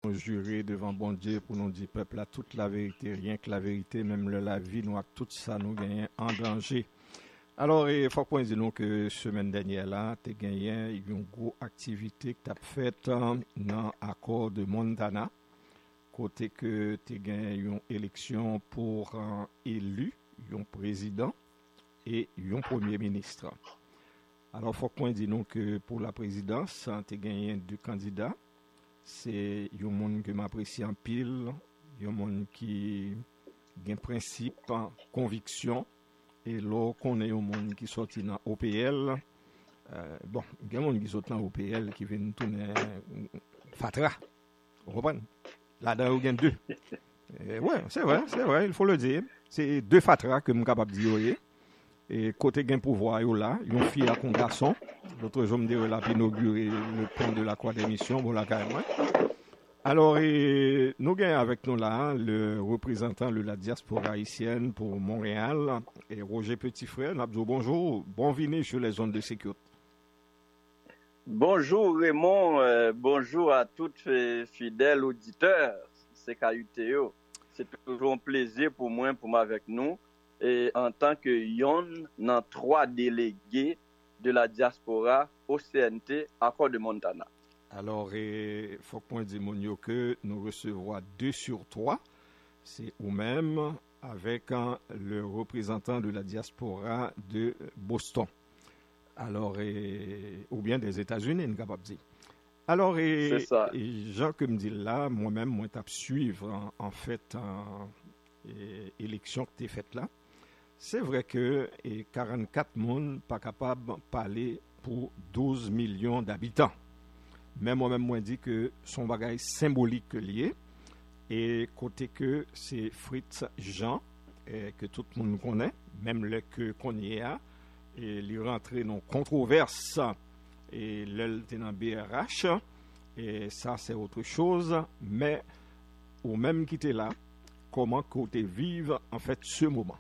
nous jurer devant bon Dieu pour nous dire peuple là toute la vérité, rien que la vérité, même la vie, nous tout ça nous gagne en danger. Alors, il faut qu'on dise nous que semaine dernière là, tu as gagné une grosse activité que tu as faite dans l'accord de Montana, côté que tu as gagné une élection pour un élu, un président et un premier ministre. Alors, il faut qu'on dise nous que pour la présidence, tu as gagné 2 candidats. C'est un monde que m'apprécie en pile, un monde qui a un principe, conviction. Et là, qu'on est un monde qui sorti dans OPL, bon, il y a un monde qui sorti dans OPL qui vient tourner Fatra. Vous comprenez? Là-dedans, il y a 2. Oui, c'est vrai, il faut le dire. C'est 2 Fatra que je suis capable de dire. Et côté gain pouvoir, là, il y a une fille à un garçon. L'autre jour, je me là, pour inaugurer le pont de la Croix des Missions, bon, là, carrément. Alors, nous avons avec nous là le représentant de la diaspora haïtienne pour Montréal, et Roger Petitfrère. Nous avons dit bonjour, bon venue sur les zones de sécurité. Bonjour Raymond, bonjour à tous les fidèles auditeurs, c'est KUTO. C'est toujours un plaisir pour moi, pour moi avec nous, et en tant que yon dans 3 délégués de la diaspora au CNT, Accord de Montana. Alors, il faut qu'on dise que nous recevons 2 sur 3. C'est vous-même avec le représentant de la diaspora de Boston. Alors, ou bien des États-Unis, on est capable de dire. Alors, Jean, comme dit là, moi-même, moi, je suivre en fait l'élection que tu as faite là. C'est vrai que 44 personnes pas capables de parler pour 12 millions d'habitants. Mais moi-même, moi, dit que son bagage symbolique lié. Et côté que c'est Fritz Jean, que tout le monde connaît, même le que qu'on y est, et il est rentré dans controverse, et l'elle était dans BRH, et ça c'est autre chose. Mais au même qui était là, comment côté vive en fait ce moment?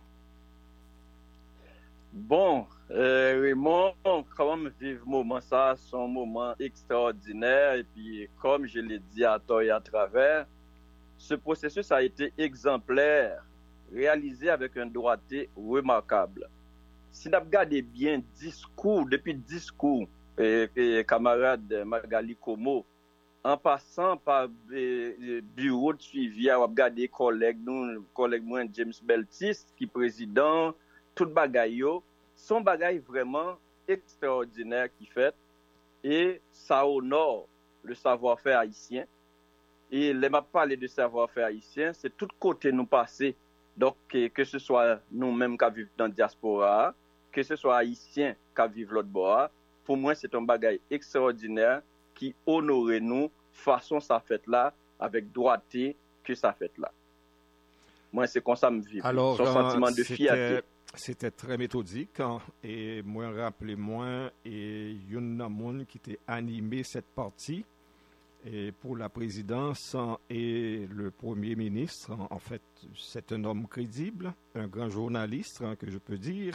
Bon, Raymond, comment vivre moment ça, c'est un moment extraordinaire et puis comme je l'ai dit à toi et à travers, ce processus a été exemplaire, réalisé avec un droité remarquable. Si nous regardons bien depuis discours, camarade Magali Como, en passant par bureau de suivi, on a regardé collègue moi James Beltis qui président tout bagaille son bagaille vraiment extraordinaire qui fait et ça honore le savoir-faire haïtien et les m'a parlé de savoir-faire haïtien c'est tout côté nous passer donc que ce soit nous-mêmes qui vivons dans la diaspora que ce soit haïtien qui vivent l'autre bord pour moi c'est un bagaille extraordinaire qui honore nous façon ça fait là avec droité que ça fait là moi c'est comme ça me vivre son sentiment de fierté. C'était très méthodique et moi rappelez-moi et il y a un monde qui était animé cette partie et pour la présidence et le premier ministre en fait c'est un homme crédible, un grand journaliste que je peux dire.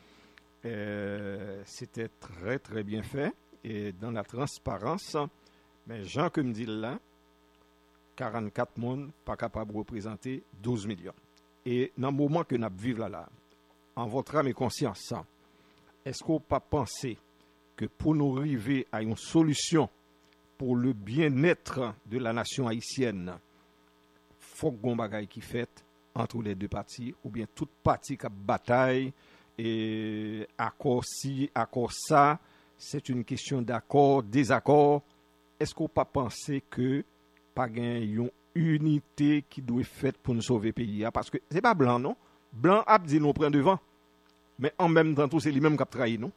C'était très très bien fait et dans la transparence. Mais Jean comme dit là 44 monde pas capable de représenter 12 millions. Et dans le moment que nous vivons là en votre âme et conscience, est-ce qu'on pas penser que pour nous arriver à une solution pour le bien-être de la nation haïtienne, faut qu'on bagaille qui fait entre les 2 parties, ou bien toute partie qui a bataille, et accord ci, accord ça, c'est une question d'accord, désaccord. Est-ce qu'on pas penser que pas une unité qui doit être faite pour nous sauver le pays? Parce que c'est pas blanc, non? Blanc a dit nous prend devant. Mais en même temps, tout c'est lui-même qui a trahi, non?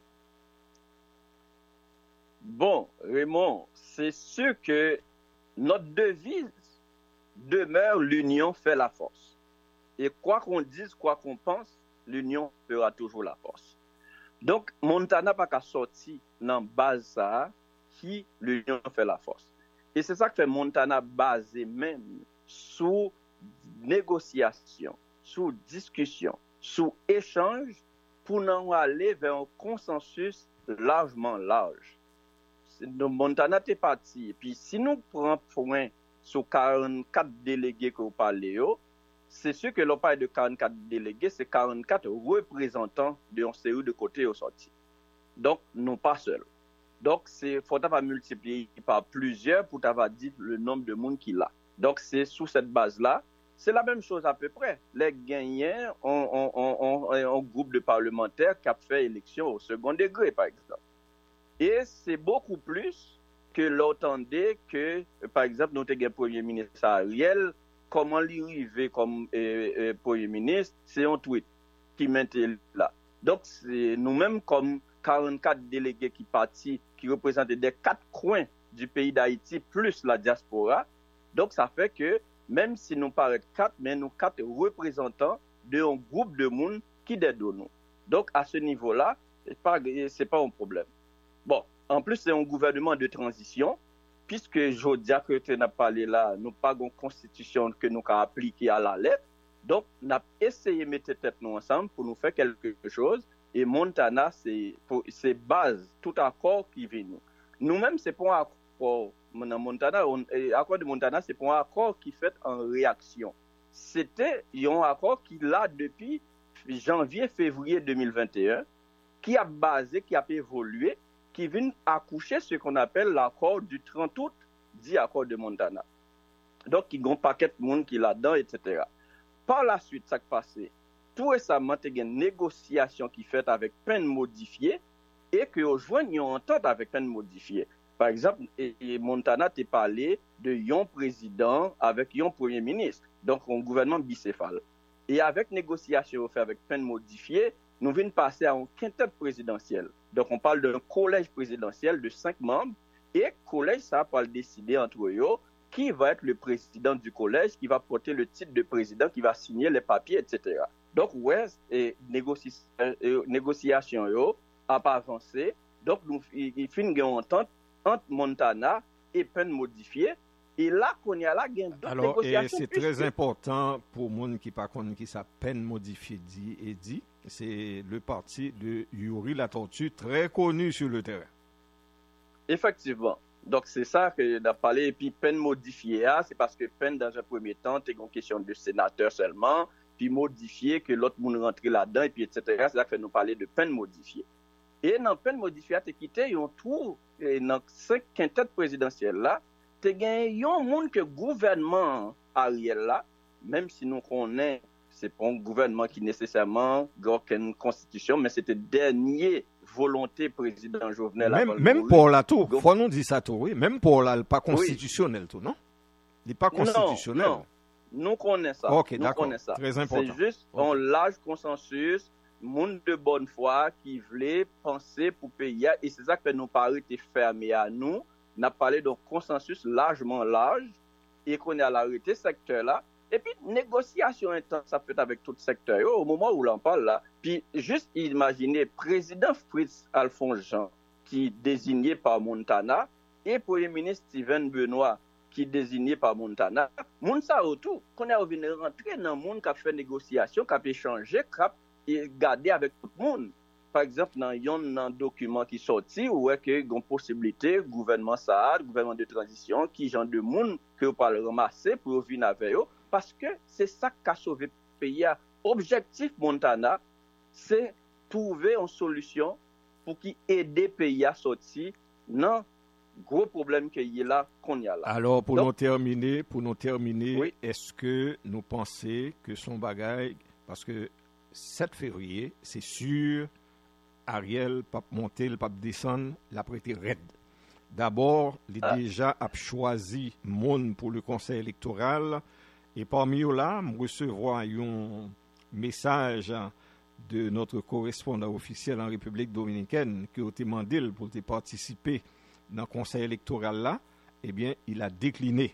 Bon, Raymond, c'est sûr que notre devise demeure l'union fait la force. Et quoi qu'on dise, quoi qu'on pense, l'union fera toujours la force. Donc, Montana n'a pas sorti dans base ça qui l'union fait la force. Et c'est ça que fait Montana basé même sous négociation, sous discussion, sous échange pour nous aller vers un consensus largement large. Montana est parti. Et puis si nous prenons point sur 44 délégués que vous parlez, c'est sûr que l'on parle de 44 délégués, c'est 44 représentants de série de côtés au sorti. Donc, non pas seuls. Donc, il faut pas multiplier par plusieurs pour t'avoir dit le nombre de monde qu'il a. Donc, c'est sous cette base-là. C'est la même chose à peu près. Les gagnants ont un groupe de parlementaires qui a fait élection au second degré, par exemple. Et c'est beaucoup plus que l'entendait que, par exemple, notre Premier ministre Ariel, comment l'arriver comme Premier ministre, c'est un tweet qui mettait là. Donc, c'est nous-mêmes comme 44 délégués qui partent, qui représentent des 4 coins du pays d'Haïti, plus la diaspora. Donc, ça fait que, même si nous paraît 4, mais nous 4 représentants d'un groupe de monde qui aide nous. Donc, à ce niveau-là, c'est pas un problème. Bon, en plus, c'est un gouvernement de transition, puisque je dis que tu n'as parlé là, nous pas une constitution que nous avons appliquée à la lettre. Donc, nous avons essayé de mettre tête nous ensemble pour nous faire quelque chose. Et Montana, c'est base, tout accord qui vient nous. Nous-mêmes, c'est pas un accord. Montana, l'accord de Montana, c'est pas un accord qui fait en réaction. C'était un accord qui là depuis janvier-février 2021, qui a basé, qui a évolué, qui vient accoucher ce qu'on appelle l'accord du 30 août, dit accord de Montana. Donc, il y a un paquet de monde qui est là-dedans, etc. Par la suite, ça qui passé. Tout récemment, il y a une négociation qui est faite avec peine modifiée et que rejoignent une entente avec peine modifiée. Par exemple, Montana t'a parlé de un président avec un premier ministre, donc un gouvernement bicéphale. Et avec négociation faite avec peine modifiée, nous venons passer à un quintet présidentiel. Donc, on parle d'un collège présidentiel de 5 membres et le collège, ça va décider entre eux qui va être le président du collège, qui va porter le titre de président, qui va signer les papiers, etc. Donc, ouais, négociation n'a pas avancé. Donc, il finit une entente entre Montana et peine modifiée. Et là, qu'on y a là, il y a d'autres négociations. C'est très important pour les gens qui ne connaissent pas qui sa peine modifiée dit. C'est le parti de Yuri Latortue, très connu sur le terrain. Effectivement. Donc, c'est ça que j'ai parlé. Et puis, peine modifiée, c'est parce que peine, dans un premier temps, c'est une question de sénateur seulement. Puis, modifié, que l'autre monde rentre là-dedans, et puis, etc. C'est ça que nous parler de peine modifiée. Et dans peine modifiée, tu as quitté un tour, dans 5 quintettes présidentielles là, tu as gagné un monde que le gouvernement Ariel là, même si nous connaissons, c'est pas un gouvernement qui nécessairement a une constitution, mais c'était dernier volonté président Jovenel. Même pour la tour, faut nous dire ça tout, oui. Même pour la pas constitutionnel oui. Tout, non? Il n'est pas constitutionnel. Non. Nous connaissons ça. Ok, d'accord. Très important. C'est juste un large consensus, monde de bonne foi qui voulait penser pour payer. Et c'est ça que nous paraît fermé à nous. On a parlé d'un consensus largement large et qu'on est à l'arrêté secteur là. Et puis, négociation intense, ça fait avec tout secteur au moment où l'on parle là. Puis, juste imaginez, président Fritz Alphonse Jean, qui est désigné par Montana, et Premier ministre Steven Benoît, qui est désigné par Montana. Moun ça autour, qu'on a venu rentrer dans le monde qui a fait négociation, qui a échangé, qui a gardé avec tout le monde. Par exemple, dans un document qui est sorti, où est-ce qu'il y a une possibilité, gouvernement Saad, gouvernement de transition, qui genre de monde que vous parlez ramasser pour venir avec eux. Parce que c'est ça qui a sauvé le pays. Objectif Montana, c'est trouver une solution pour qui aider le pays à sortir dans le gros problème qu'il y a là, qu'on y a là. Alors, pour nous terminer, oui. Est-ce que nous pensons que son bagage, parce que 7 février, c'est sûr, Ariel, pape monter, le pape descendre, l'a prêté raide. D'abord, il a déjà choisi monde pour le conseil électoral. Et parmi eux là, je recevoir un message de notre correspondant officiel en République dominicaine qui a demandé pour participer dans le conseil électoral là. Eh bien, il a décliné.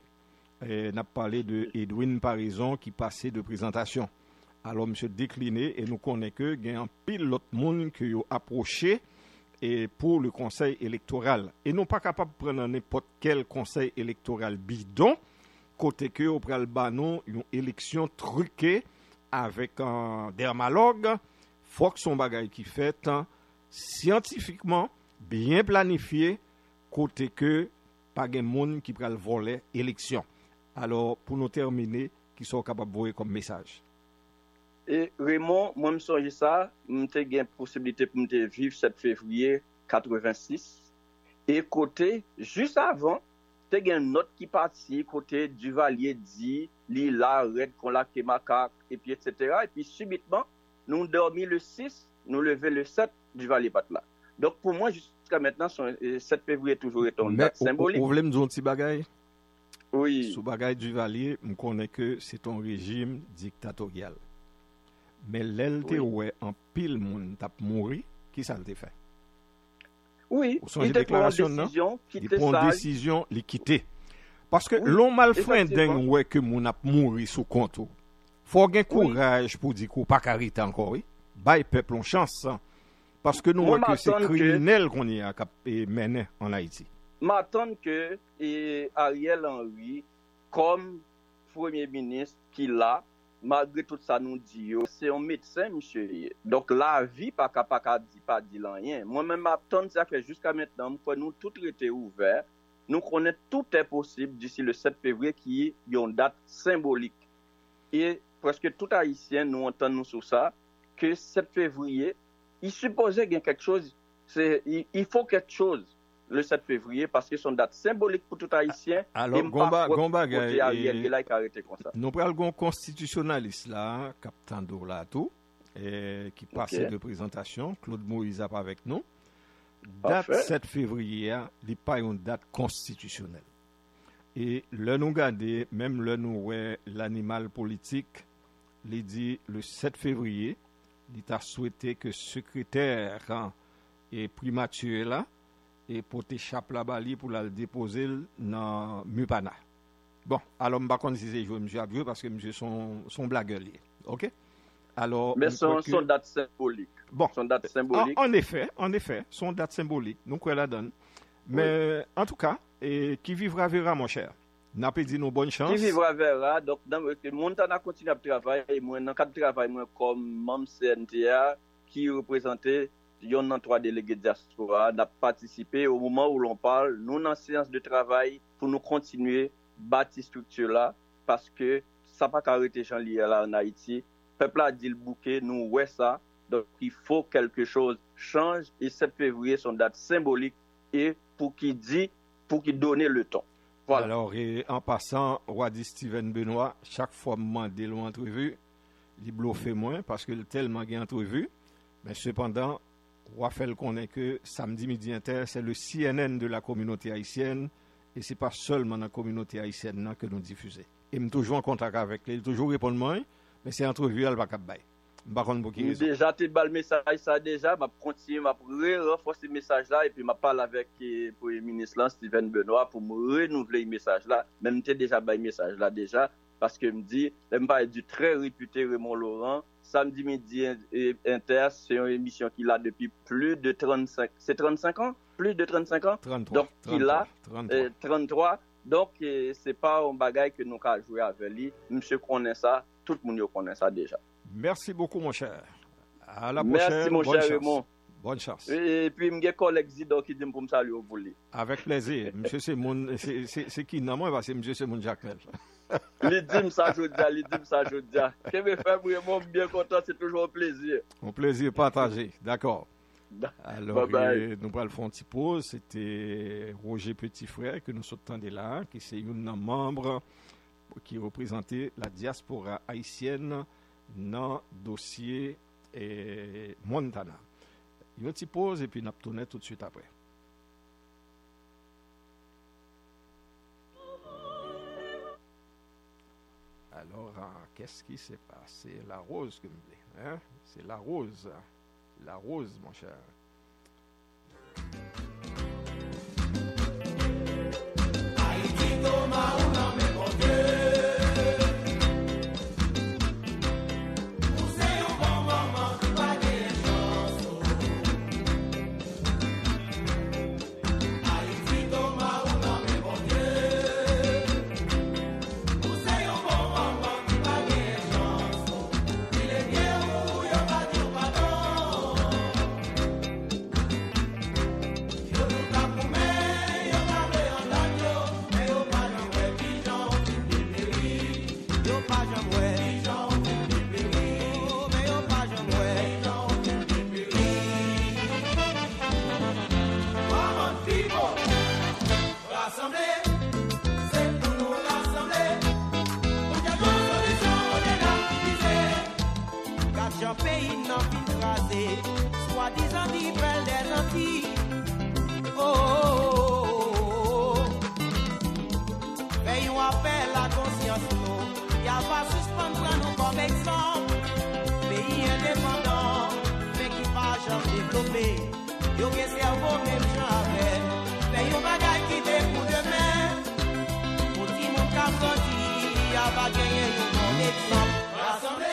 On a parlé de Edwin Parison qui passait de présentation. Alors, monsieur décliné et nous connaissons que il y a un pile d'autres monde qui ont approché et pour le conseil électoral. Et non pas capable de prendre n'importe quel conseil électoral bidon. Côté que au pral banon une élection truquée avec un dermalogue, faut que son bagage qui fait scientifiquement bien planifié côté que pas gen monde qui pral voler élection. Alors, pour nous terminer, qui sont capables de voir comme message? Et Raymond, moi, je me songe ça, j'ai eu une possibilité pour me vivre 7 février 86. Et côté, juste avant, j'ai eu une note qui partit, côté Duvalier dit, Lila, Red, qu'on l'a macaque, et puis etc. Et puis subitement, nous dormi le 6, nous levé le 7, Duvalier pas là. Donc pour moi, jusqu'à maintenant, 7 février toujours est une date symbolique. Vous voulez me dire un petit bagage? Oui. Sous bagage Duvalier, je connais que c'est un régime dictatorial. Mais l'LT, ouais, en pile, moun tap mouri, qui ça le fait? Oui, il prend une décision, il prend une décision, il quitte. Parce que l'on mal fait d'un ouais que moun a mouri sous compte. Faut avoir courage pour dire qu'on pas carité encore, oui. Bail peuple en chance. Parce que nous que c'est criminel qu'on y a mené en Haïti. M'attends que Ariel Henry, comme Premier ministre qui l'a, malgré tout ça nous dit, c'est un médecin, monsieur. Donc la vie pas dit rien. Moi-même, m'attends ça fait jusqu'à maintenant, quand nous tout était ouvert, nous connaissons tout est possible d'ici le 7 février qui est une date symbolique. Et presque tout haïtien nous entendons sur ça, que 7 février, il supposait qu'il y a quelque chose, il faut quelque chose le 7 février parce que c'est une date symbolique pour tout haïtien. Alors, Gomba, nous prenons un constitutionnaliste là, Captain Dourlato, qui passe de présentation, Claude Moïse avec nous. Date 7 février, il n'y a pas une date constitutionnelle. Et le nous garder, même le nous l'animal politique, il dit le 7 février, il a souhaité que le secrétaire et primature là, et pour te chape la bali pour la déposer dans Mupana. Bon, alors je ne sais pas si c'est joué monsieur Abjou parce que monsieur son blagueur. OK? Alors mais son date symbolique. Bon, son date symbolique. En effet, son date symbolique. Nous quoi la donne. Mais oui. En tout cas, qui vivra verra mon cher. N'a pas dit nos bonnes chances. Qui vivra verra. Donc Montana continue à travailler moi dans cadre de travail moi comme membre CNTA qui représentait yon nan 3 délégués de diaspora n'a participé au moment où l'on parle, nous en séance de travail pour nous continuer bâtir structure là parce que ça pas arrêter Jean lié là en Haïti. Peuple a dit le bouquet, nous ouais ça. Donc il faut quelque chose change et 7 février son date symbolique et pour qui donne le temps. Voilà. Alors en passant Wadi Steven Benoît, chaque fois mandé l'entrevue, il bluffe moins parce que tellement gain entrevue, mais cependant Raphaël connaît que samedi midi inter, c'est le CNN de la communauté haïtienne et c'est pas seulement dans la communauté haïtienne que nous diffusons. Et je suis toujours en contact avec lui, il toujours répond moi, mais c'est entrevue elle va cap bail. Déjà tu bal message ça déjà, m'a continuer m'a renforcer message là et puis m'a parler avec le Premier ministre là Steven Benoît pour me renouveler le message là, même t'es déjà bail message là déjà parce que me dit même pas du très réputé Raymond Laurent. Samedi midi inter, c'est une émission qu'il a depuis plus de 35, c'est 35 ans? Plus de 35 ans? 33. Donc, il a 33. Donc, c'est pas un bagage que nous avons joué avec lui. Monsieur connaît ça, tout le monde connaît ça déjà. Merci beaucoup, mon cher. À la prochaine. Merci, mon cher Raymond. Bonne chance. Et puis, je suis collègue Zido qui dit pour me saluer au boulot. Avec plaisir. Monsieur, c'est qui? Non, moi, parce que monsieur, c'est mon Jacquel. Il dit ça, je dis. Que me fait vraiment bien content, c'est toujours un plaisir. Un plaisir partagé, d'accord. Alors, nous allons faire une petite pause. C'était Roger Petit-Frère que nous sommes là, qui est un membre qui représentait la diaspora haïtienne dans le dossier Montana. Une petite pause et puis nous allons tout de suite après. Alors, qu'est-ce qui s'est passé? La rose que me dit, hein? C'est la rose, mon cher. Haïti toma un homme pour Dieu. pas jamais. Pays n'a plus crasé, soi-disant dit belle des Antilles. Oh, veillons appel la conscience nous, y a pas suspendre nous comme exemple. Pays indépendant, mais qui pas jamais développé. Yo que cerveau même jamais. Veillons bagaille qui fait pour demain. Pour dire mon cap grandi, y a pas gagné comme exemple. Rassemblés.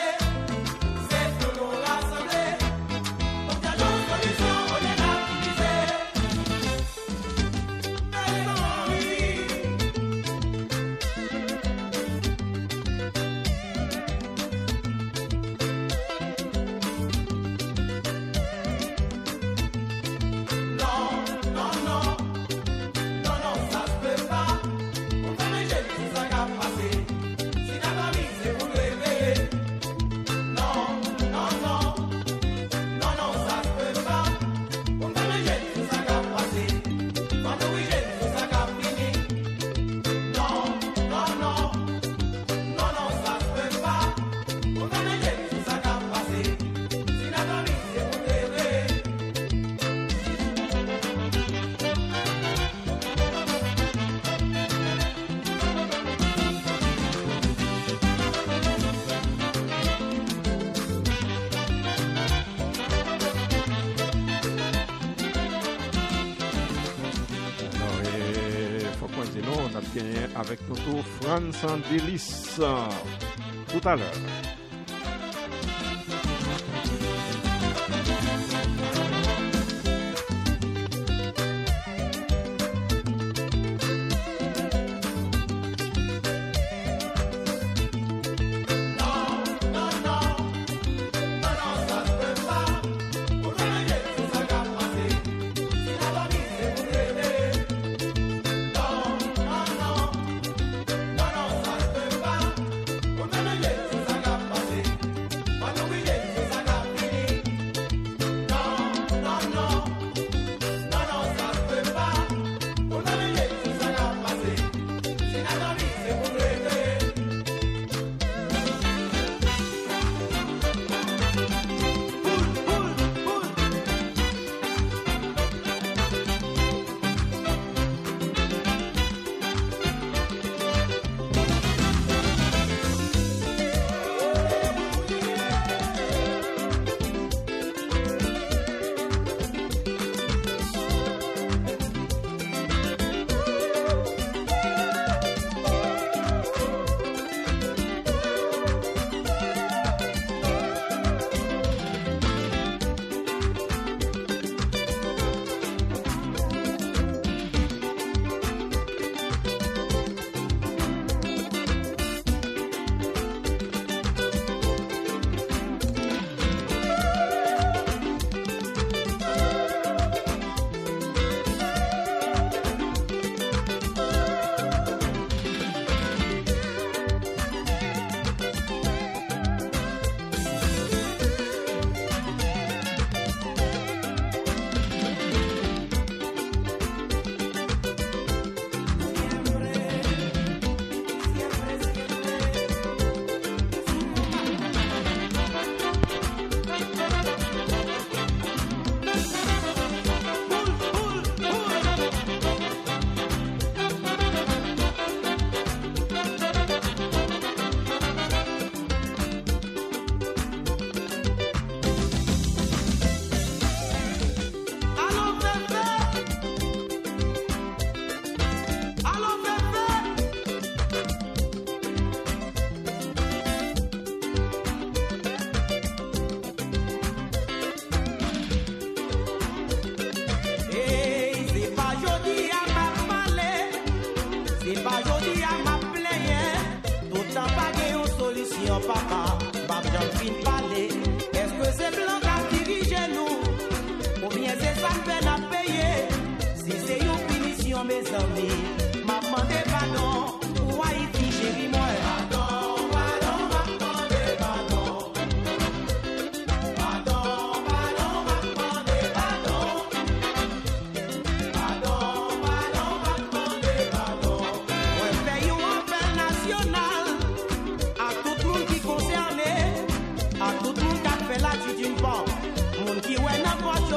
Avec notre France en délice tout à l'heure. papa, Bab Jean fin parler. Est-ce que c'est blanc qui dirige nous? Ou bien c'est ça peine à payer? Si c'est une punition, mes amis, m'a demandé pardon. Ou Haïti, chérie, moi. Pardon, pardon.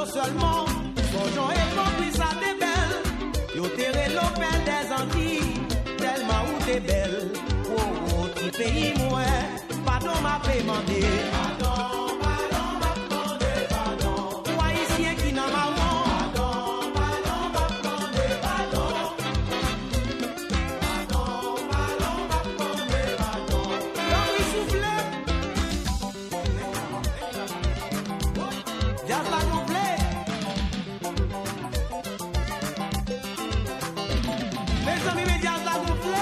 non seulement, songeons et complice à des belles. Yo terré l'opelle des Antilles, tellement où t'es belle. Oh, oh, petit pays, moi, pardon m'a fait demander. Pardon, pardon, m'a demandé, pardon. Ou haïtien qui n'a pas bon. Pardon, pardon, m'a demandé, pardon. Pardon, pardon, m'a demandé, pardon. L'homme il souffle. Jazz la gonflé. Mes amis, mes jazz la gonflé.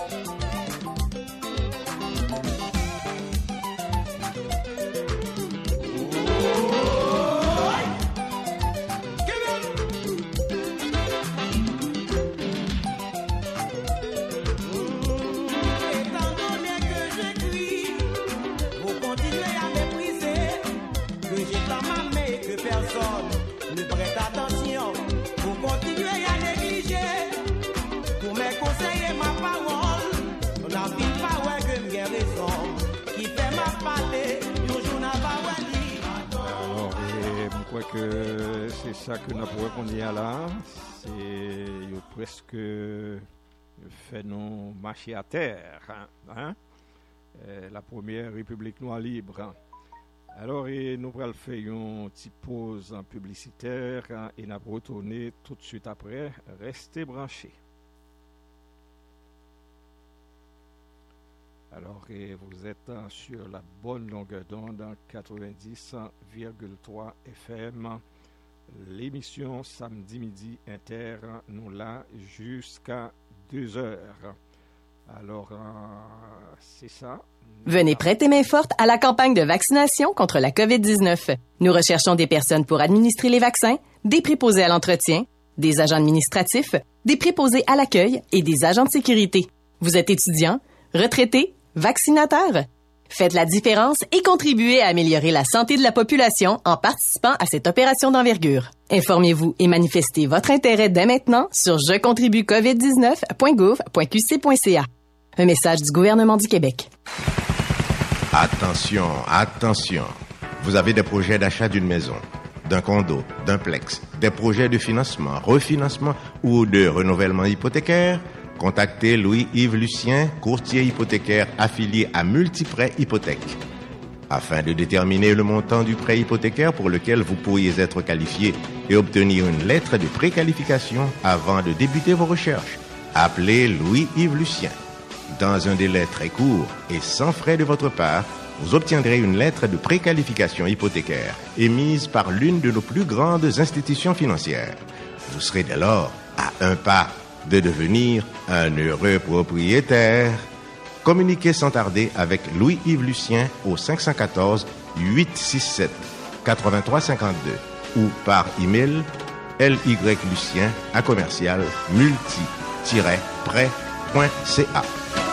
Étant donné que j'écris, vous continuez à mépriser, que j'éclame à main et que personne ne prête attention. Vous continuez à négliger, pour mes conseils et ma parole. On n'affine pas ouais que j'ai raison, qui fait ma parler, toujours n'a pas ouais dit. Alors, je crois que c'est ça que nous pourrons répondre là. C'est presque fait nous marcher à terre. Hein? La première République noire libre. Hein? Alors, nous allons faire une petite pause publicitaire et nous allons retourner tout de suite après. Restez branchés. Alors, vous êtes sur la bonne longueur d'onde, 90,3 FM. L'émission Samedi Midi Inter, nous là jusqu'à 2h. Alors, c'est ça. Venez prêter main forte à la campagne de vaccination contre la COVID-19. Nous recherchons des personnes pour administrer les vaccins, des préposés à l'entretien, des agents administratifs, des préposés à l'accueil et des agents de sécurité. Vous êtes étudiant, retraité, vaccinateur? Faites la différence et contribuez à améliorer la santé de la population en participant à cette opération d'envergure. Informez-vous et manifestez votre intérêt dès maintenant sur jecontribuecovid19.gouv.qc.ca. Un message du gouvernement du Québec. Attention, attention. Vous avez des projets d'achat d'une maison, d'un condo, d'un plex, des projets de financement, refinancement ou de renouvellement hypothécaire? Contactez Louis-Yves Lucien, courtier hypothécaire affilié à Multiprêt Hypothèque. Afin de déterminer le montant du prêt hypothécaire pour lequel vous pourriez être qualifié et obtenir une lettre de préqualification avant de débuter vos recherches, appelez Louis-Yves Lucien. Dans un délai très court et sans frais de votre part, vous obtiendrez une lettre de préqualification hypothécaire émise par l'une de nos plus grandes institutions financières. Vous serez dès lors à un pas de devenir un heureux propriétaire. Communiquez sans tarder avec Louis-Yves Lucien au 514-867-8352 ou par email lylucien@multi-prêt.ca.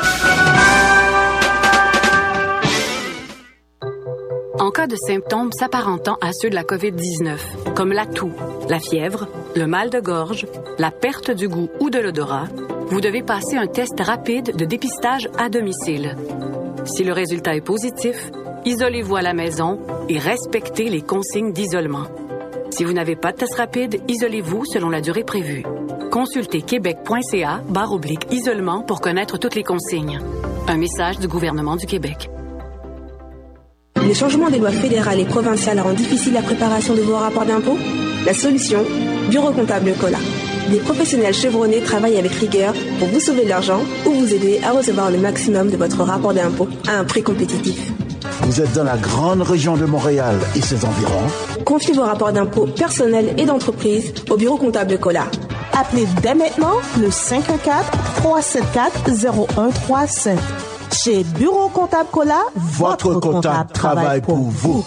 En cas de symptômes s'apparentant à ceux de la COVID-19, comme la toux, la fièvre, le mal de gorge, la perte du goût ou de l'odorat, vous devez passer un test rapide de dépistage à domicile. Si le résultat est positif, isolez-vous à la maison et respectez les consignes d'isolement. Si vous n'avez pas de test rapide, isolez-vous selon la durée prévue. Consultez québec.ca/isolement pour connaître toutes les consignes. Un message du gouvernement du Québec. Les changements des lois fédérales et provinciales rendent difficile la préparation de vos rapports d'impôts? La solution, Bureau comptable Cola. Des professionnels chevronnés travaillent avec rigueur pour vous sauver de l'argent ou vous aider à recevoir le maximum de votre rapport d'impôt à un prix compétitif. Vous êtes dans la grande région de Montréal et ses environs? Confiez vos rapports d'impôts personnels et d'entreprise au Bureau comptable Cola. Appelez dès maintenant le 514-374-0135. Chez Bureau comptable Cola, votre comptable travaille pour vous.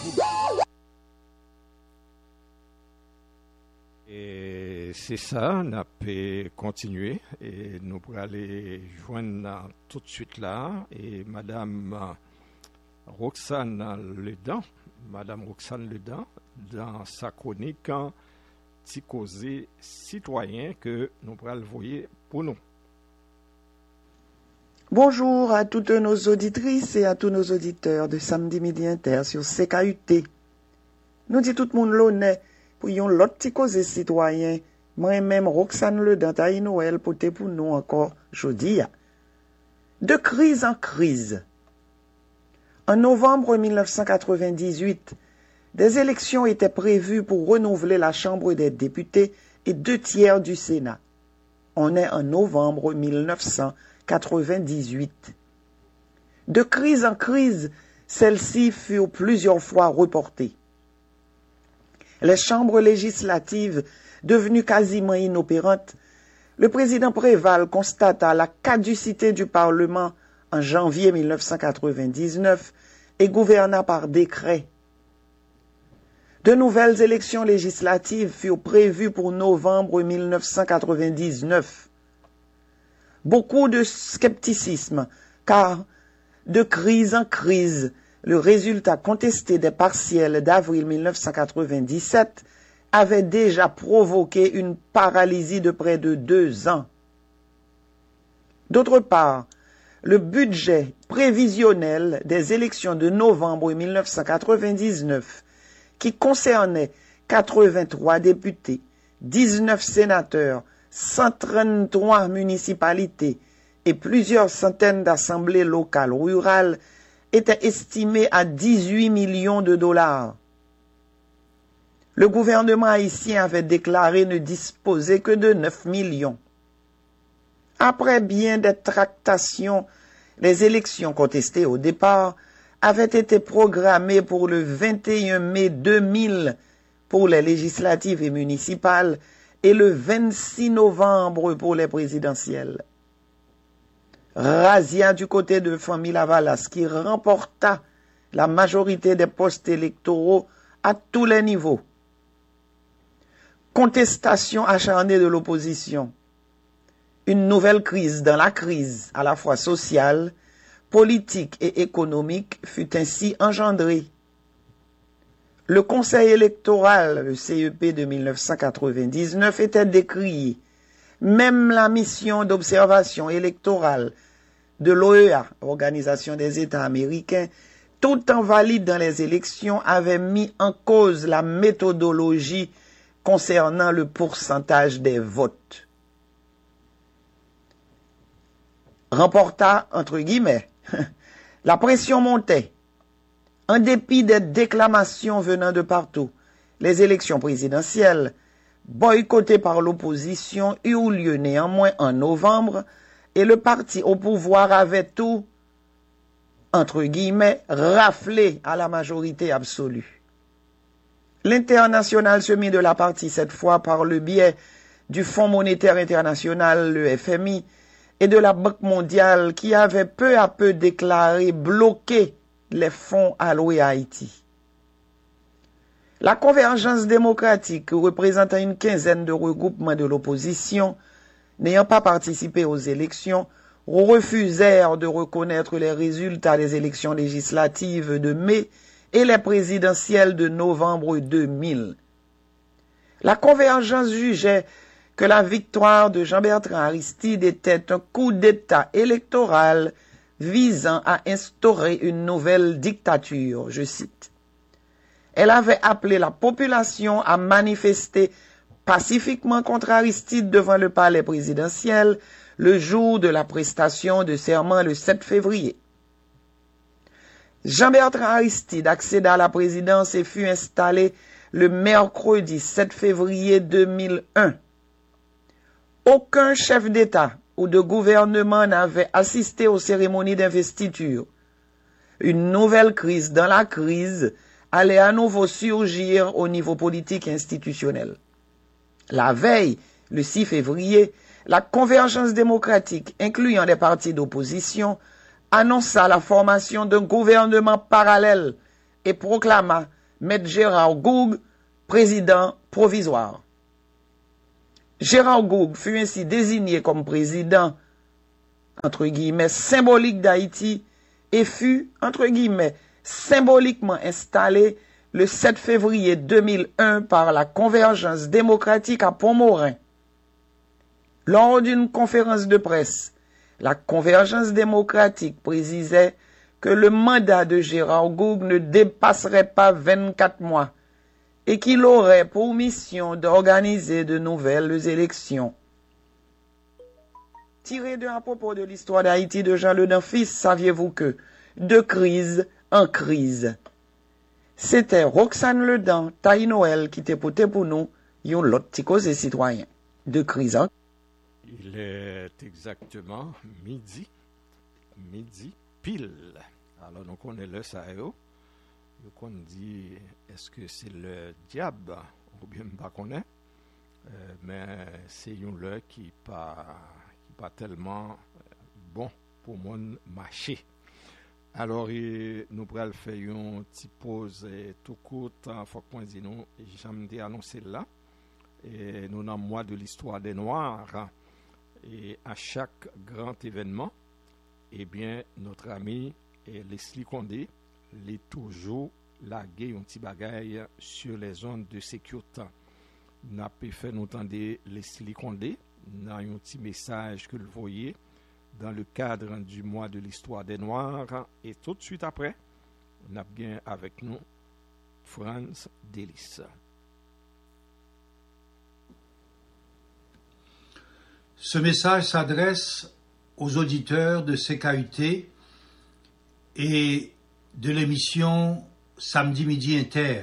Et c'est ça, on peut continuer et nous pourrons aller joindre tout de suite là. Et Madame Roxane Ledan, dans sa chronique Petit causé citoyen que nous pourrons le voir pour nous. Bonjour à toutes nos auditrices et à tous nos auditeurs de Samedi Midi Inter sur CKUT. Nous dit tout le monde l'honneur pour yon l'autre petit cause citoyen, moi-même Roxane Le Dantaï Noël pote pour nous encore jodi. De crise en crise. En novembre 1998, des élections étaient prévues pour renouveler la Chambre des députés et 2/3 du Sénat. On est en novembre 1998. De crise en crise, celles-ci furent plusieurs fois reportées. Les chambres législatives, devenues quasiment inopérantes, le président Préval constata la caducité du Parlement en janvier 1999 et gouverna par décret. De nouvelles élections législatives furent prévues pour novembre 1999. Beaucoup de scepticisme, car de crise en crise, le résultat contesté des partielles d'avril 1997 avait déjà provoqué une paralysie de près de 2 ans. D'autre part, le budget prévisionnel des élections de novembre 1999, qui concernait 83 députés, 19 sénateurs, 133 municipalités et plusieurs centaines d'assemblées locales rurales, était estimé à 18 millions de dollars. Le gouvernement haïtien avait déclaré ne disposer que de 9 millions. Après bien des tractations, les élections contestées au départ avaient été programmées pour le 21 mai 2000 pour les législatives et municipales et le 26 novembre pour les présidentielles. Razzia du côté de Famille Lavalas qui remporta la majorité des postes électoraux à tous les niveaux. Contestation acharnée de l'opposition. Une nouvelle crise dans la crise, à la fois sociale, politique et économique, fut ainsi engendrée. Le Conseil électoral, le CEP de 1999, était décrié. Même la mission d'observation électorale de l'OEA, Organisation des États américains, tout en valide dans les élections, avait mis en cause la méthodologie concernant le pourcentage des votes. Remporta, entre guillemets, la pression montait. En dépit des déclamations venant de partout, les élections présidentielles, boycottées par l'opposition, eurent lieu néanmoins en novembre et le parti au pouvoir avait tout, entre guillemets, raflé à la majorité absolue. L'international se mit de la partie cette fois par le biais du Fonds monétaire international, le FMI, et de la Banque mondiale qui avait peu à peu déclaré bloquer les fonds alloués à Haïti. La convergence démocratique, représentant une quinzaine de regroupements de l'opposition, n'ayant pas participé aux élections, refusèrent de reconnaître les résultats des élections législatives de mai et les présidentielles de novembre 2000. La convergence jugeait que la victoire de Jean-Bertrand Aristide était un coup d'État électoral visant à instaurer une nouvelle dictature, je cite. Elle avait appelé la population à manifester pacifiquement contre Aristide devant le palais présidentiel le jour de la prestation de serment le 7 février. Jean-Bertrand Aristide accéda à la présidence et fut installé le mercredi 7 février 2001. Aucun chef d'État ou de gouvernement n'avait assisté aux cérémonies d'investiture. Une nouvelle crise dans la crise allait à nouveau surgir au niveau politique et institutionnel. La veille, le 6 février, la convergence démocratique, incluant les partis d'opposition, annonça la formation d'un gouvernement parallèle et proclama M. Gérard Goug président provisoire. Gérard Goug fut ainsi désigné comme président, entre guillemets, symbolique d'Haïti et fut, entre guillemets, symboliquement installé le 7 février 2001 par la Convergence démocratique à Pont-Morin. Lors d'une conférence de presse, la Convergence démocratique précisait que le mandat de Gérard Goug ne dépasserait pas 24 mois et qu'il aurait pour mission d'organiser de nouvelles élections. Tiré d'un propos de l'histoire d'Haïti de Jean Le Danfils, saviez-vous que de crise en crise. C'était Roxane Ledan, Taï Noël qui t'écoutait pour nous, yon l'autre petit cause citoyen. De crise en Il est exactement midi pile. Alors, donc, on est là, ça est où? Donc, on dit, est-ce que c'est le diable? Ou bien pas qu'on est. Mais c'est une là qui pas tellement bon pour moi marcher. Alors, nous pourrons faire une petite pause tout court. Faut qu'on dise nous, j'aime annoncer là. Et nous dans le mois de l'histoire des Noirs. Et à chaque grand événement, eh bien, notre ami Leslie Condé est toujours lagué un petit bagaille sur les zones de sécurité. N'a pas fait nous entendre Leslie Condé dans un petit message que vous voyez dans le cadre du mois de l'histoire des Noirs. Et tout de suite après, on a bien avec nous Franz Delis. Ce message s'adresse aux auditeurs de CKUT et de l'émission Samedi Midi Inter.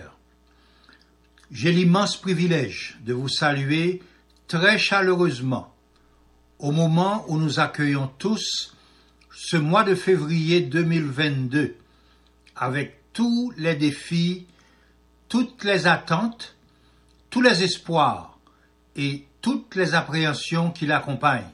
J'ai l'immense privilège de vous saluer très chaleureusement au moment où nous accueillons tous ce mois de février 2022 avec tous les défis, toutes les attentes, tous les espoirs et toutes les appréhensions qui l'accompagnent.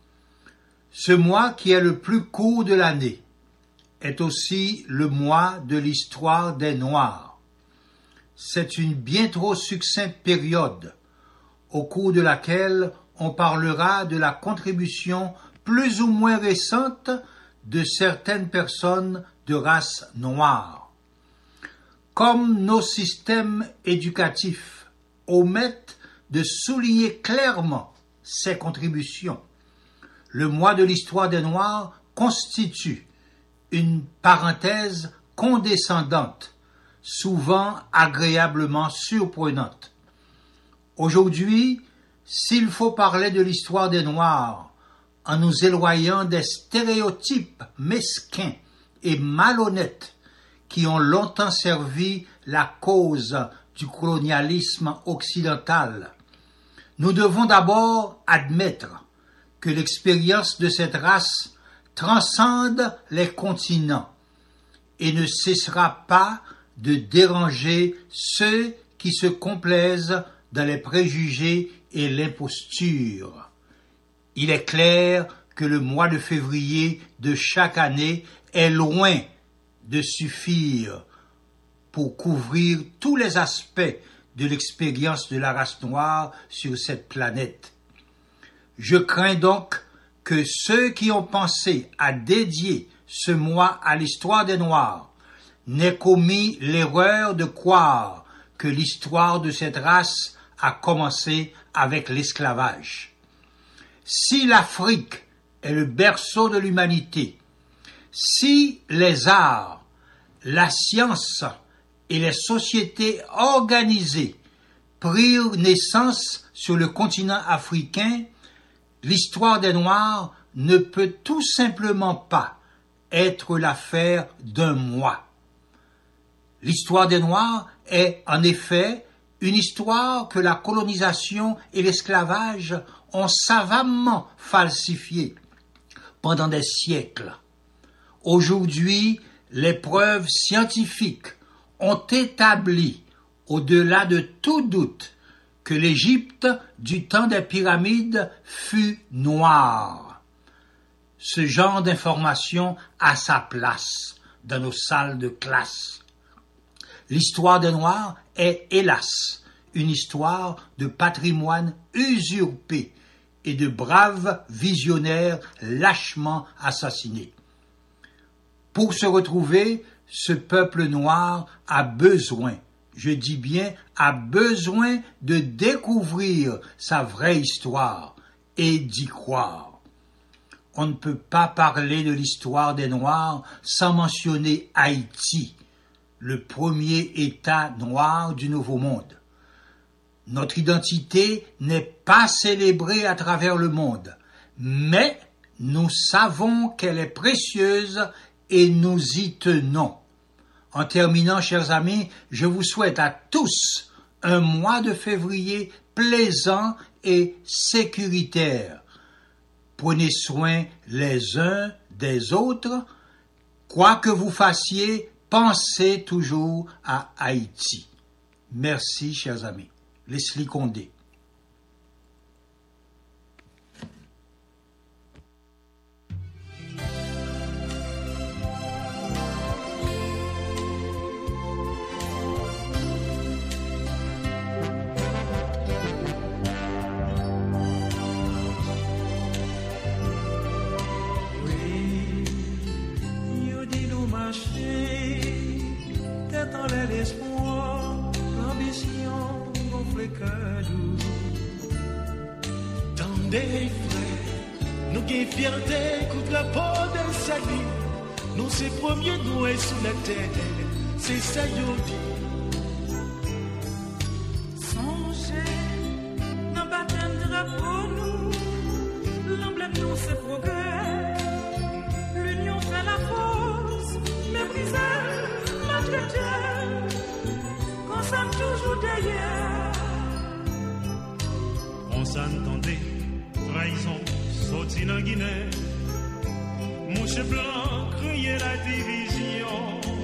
Ce mois qui est le plus court de l'année est aussi le mois de l'histoire des Noirs. C'est une bien trop succincte période au cours de laquelle on parlera de la contribution plus ou moins récente de certaines personnes de race noire. Comme nos systèmes éducatifs omettent de souligner clairement ces contributions, le mois de l'histoire des Noirs constitue une parenthèse condescendante, souvent agréablement surprenante. Aujourd'hui, s'il faut parler de l'histoire des Noirs en nous éloignant des stéréotypes mesquins et malhonnêtes qui ont longtemps servi la cause du colonialisme occidental, nous devons d'abord admettre que l'expérience de cette race transcende les continents et ne cessera pas de déranger ceux qui se complaisent dans les préjugés et l'imposture. Il est clair que le mois de février de chaque année est loin de suffire pour couvrir tous les aspects de l'expérience de la race noire sur cette planète. Je crains donc que ceux qui ont pensé à dédier ce mois à l'histoire des Noirs n'aient commis l'erreur de croire que l'histoire de cette race a commencé avec l'esclavage. Si l'Afrique est le berceau de l'humanité, si les arts, la science et les sociétés organisées prirent naissance sur le continent africain, l'histoire des Noirs ne peut tout simplement pas être l'affaire d'un mois. L'histoire des Noirs est en effet une histoire que la colonisation et l'esclavage ont savamment falsifiée pendant des siècles. Aujourd'hui, les preuves scientifiques ont établi, au-delà de tout doute, que l'Égypte du temps des pyramides fut noire. Ce genre d'information a sa place dans nos salles de classe. L'histoire des Noirs est, hélas, une histoire de patrimoine usurpé et de braves visionnaires lâchement assassinés. Pour se retrouver, ce peuple noir a besoin, je dis bien a besoin de découvrir sa vraie histoire et d'y croire. On ne peut pas parler de l'histoire des Noirs sans mentionner Haïti, le premier État noir du Nouveau Monde. Notre identité n'est pas célébrée à travers le monde, mais nous savons qu'elle est précieuse et nous y tenons. En terminant, chers amis, je vous souhaite à tous un mois de février plaisant et sécuritaire. Prenez soin les uns des autres. Quoi que vous fassiez, pensez toujours à Haïti. Merci, chers amis. Leslie Condé. Tête en l'air l'espoir, l'ambition gonfle cadeau. Tendez frère, nous qui fierté contre la peau de salut. Nous ces premiers noués sous la terre, c'est ça yo dit. Songez, dans baptême drapeau nous, l'emblème nous c'est progrès. L'union fait la force, mépriser. Qu'on s'aime toujours derrière. On s'entendait, trahison, sorti dans Guinée. Mouche blanc, crier la division.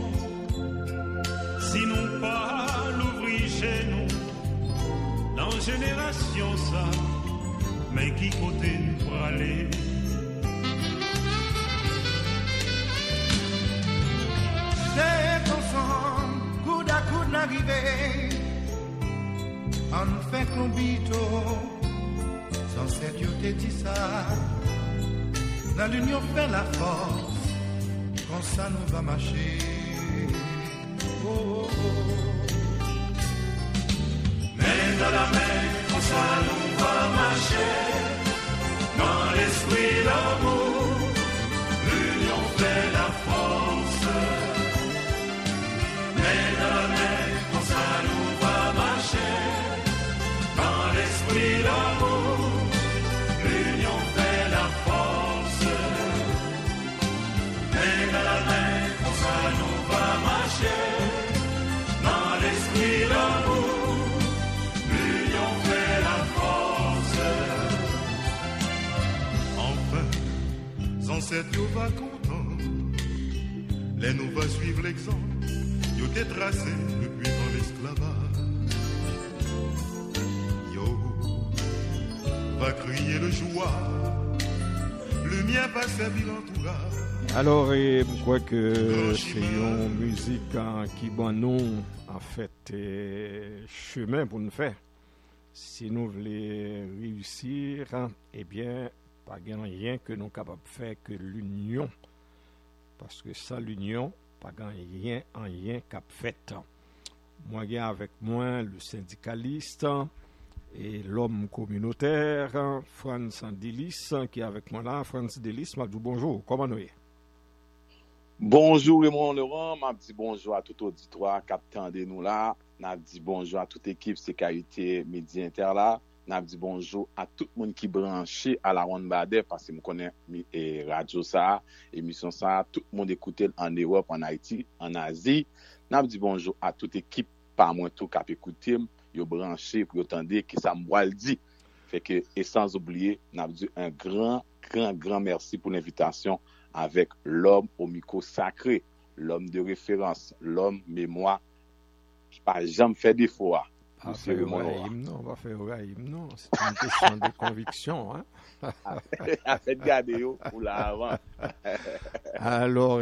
Si nous pas l'ouvrir chez nous, dans génération ça, mais qui côté nous pour aller? Coude à coude l'arrivée, on fait combito, sans cette yo te dit ça. Dans l'union fait la force, comme ça nous va marcher. Oh, oh, oh. Main dans la main, comme ça nous va marcher. Dans l'esprit d'amour, l'union fait la force. Cette yo va content, les nous va suivre l'exemple, yo t'est tracé depuis dans l'esclavage. Yo va crier le joie, le mien va servir l'entourage. Alors, je crois que c'est une musique qui bon nous en fait chemin pour nous faire. Si nous voulons réussir, eh bien, pas rien que nous sommes capables de faire que l'union. Parce que sans l'union, pas rien cap fait. Moi, j'ai avec moi le syndicaliste et l'homme communautaire, Franz Delis, qui est avec moi là. Franz Delis, m'a dit bonjour, comment nous est? Bonjour Raymond Laurent, m'a dit bonjour à tout auditoire, capitaine de nous là. M'a dit bonjour à toute équipe Sécurité Midi Inter là. N'a dit bonjour à tout le monde qui branché à la Ronde Badet parce que me connaît radio ça, émission ça, tout le monde écoutait en Europe, en Haïti, en Asie. N'a dit bonjour à toute équipe, pas moins tout cap écouter, yo branché pour entendre que ça me dit. Fait que et sans oublier, n'a dit un grand merci pour l'invitation avec l'homme au micro sacré, l'homme de référence, l'homme mémoire qui pas jamais fait défaut. On va faire non. C'est une question de conviction. Hein? Faites garder pour là avant. Alors,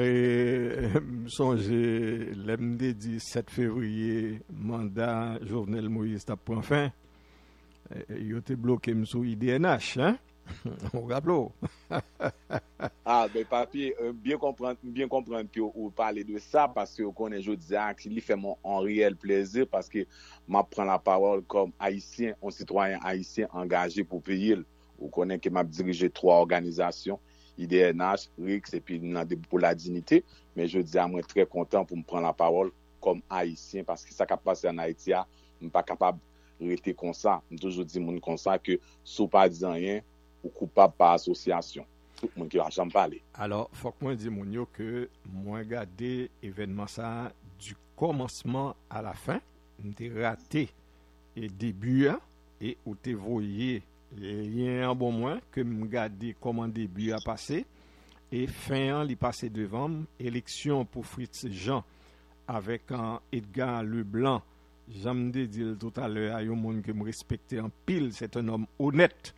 songez, l'MD 7 février, mandat Jovenel Moïse t'a point fin. Il était bloqué sous IDNH, hein? On rappelle. Ben papier, bien comprendre que vous parlez de ça parce que vous connaissez jeudi qu'il fait mon en réel plaisir parce que m'a prend la parole comme haïtien, un citoyen haïtien engagé pour payer. Vous connaissez que m'a dirigé 3 organisations, IDNH, RIX et puis pour la dignité, mais je dis à moi très content pour me prendre la parole comme haïtien parce que ça qui passe en Haïti, je suis pas capable de rester comme ça. Je toujours dis moun comme ça que si pas dit rien, ou coupable par association. Tout le monde qui va jamais parler. Alors, faut que moi dise mon yo que moi regarder événement ça du commencement à la fin, m'était raté et début et où t'es voyé les liens en bon moins que me regarder comment début a passé et fin li passé devant élection pour Fritz Jean avec un Edgar Leblanc. J'aime dire tout à l'heure à un monde que me respecter en pile, c'est un homme honnête.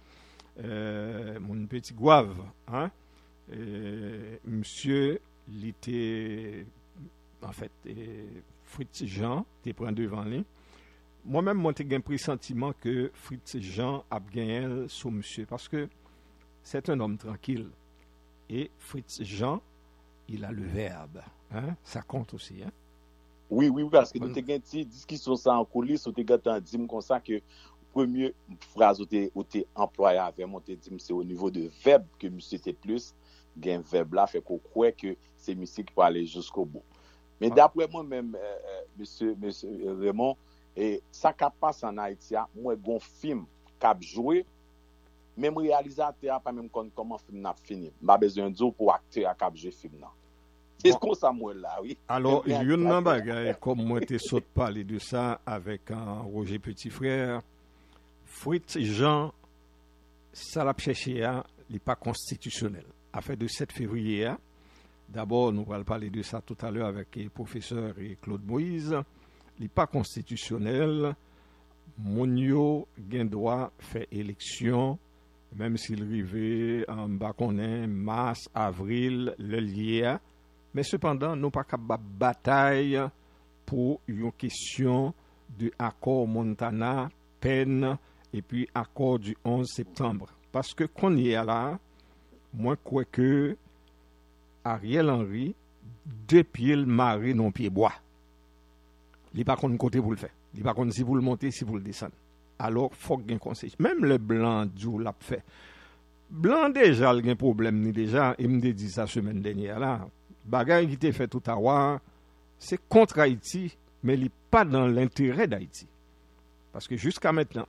Mon petit Gouave, hein? Monsieur, il était en fait Fritz Jean, il prend devant lui. Moi-même, j'ai un pressentiment que Fritz Jean a gagné sur monsieur parce que c'est un homme tranquille. Et Fritz Jean, il a le verbe, hein? Ça compte aussi, hein? Oui, parce que nous avons une discussion ça en coulisses, nous avons dit comme ça que première phrase où tu employé avec moi, tu dit c'est au niveau de verbe que monsieur était plus, gain verbe là fait qu'on croit que c'est monsieur qui peut aller jusqu'au bout. Mais d'après moi-même, monsieur Raymond, et ça qui passe en Haïti, moi gon film cap joué, même réalisateur pas même comment film n'a fini. Pas besoin de dire pour acteur cap jouer film là. C'est comme ça moi là, oui. Alors, il y a une bagaille comme moi t'ai saute parler de ça avec un Roger Petit Frère. Fritz Jean, ça l'a cherché, il n'est pas constitutionnel. Affaire de 7 février, d'abord, nous allons parler de ça tout à l'heure avec le professeur et Claude Moïse. Il n'est pas constitutionnel. Monio gain droit fait élection, même s'il arrivait en baconnet, mars, avril, le lié. Mais cependant, nous pas capable de bataille pour une question de accord Montana, peine, et puis accord du 11 septembre. Parce que qu'on y est là, moi crois que Ariel Henry, deux pieds le maré non pied bois. Il n'est pas contre côté vous le faire. Il n'est pas contre si vous le montez, si vous le descendez. Alors, faut qu'il y ait un conseil. Même le blanc, Dieu l'a fait. Blanc déjà, il y a un problème déjà. Il me dit ça semaine dernière là. Bagaille qui était fait tout à l'heure, c'est contre Haïti, mais il n'est pas dans l'intérêt d'Haïti. Parce que jusqu'à maintenant,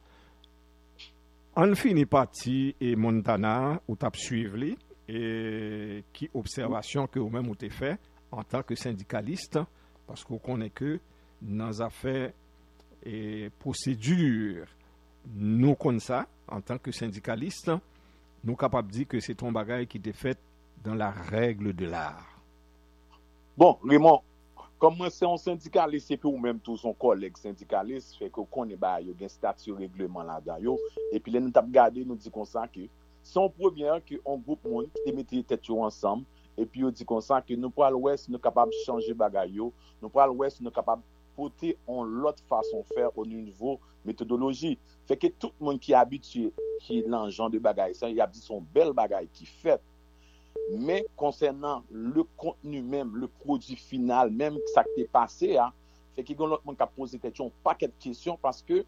on finit parti et Montana, ou t'as suivi, et qui observation que vous-même vous avez fait en tant que syndicaliste, parce qu'on connaît que dans les affaires et procédures, nous connaissons ça en tant que syndicaliste, nous sommes capables de dire que c'est ton bagage qui est fait dans la règle de l'art. Bon, Raymond, comme moi c'est un syndicaliste et puis ou même tout son collègue syndicaliste, fait que connaît ba yo gen statut règlement là-dedans yo et puis là nous t'a regardé nous dit comme ça que son première que on groupe monde qui mettait tête ensemble et puis on dit comme ça que nous pour l'ouest nous capable changer bagay yo, nous pour l'ouest nous capable porter en l'autre façon de faire au niveau méthodologie. Fait que tout le monde qui est habitué qui dans genre de bagay ça, il a dit son bel bagay qui fait. Mais concernant le contenu même, le produit final, même ça qui est passé, fait qu'il y a l'autre monde qui a posé un paquet de questions parce que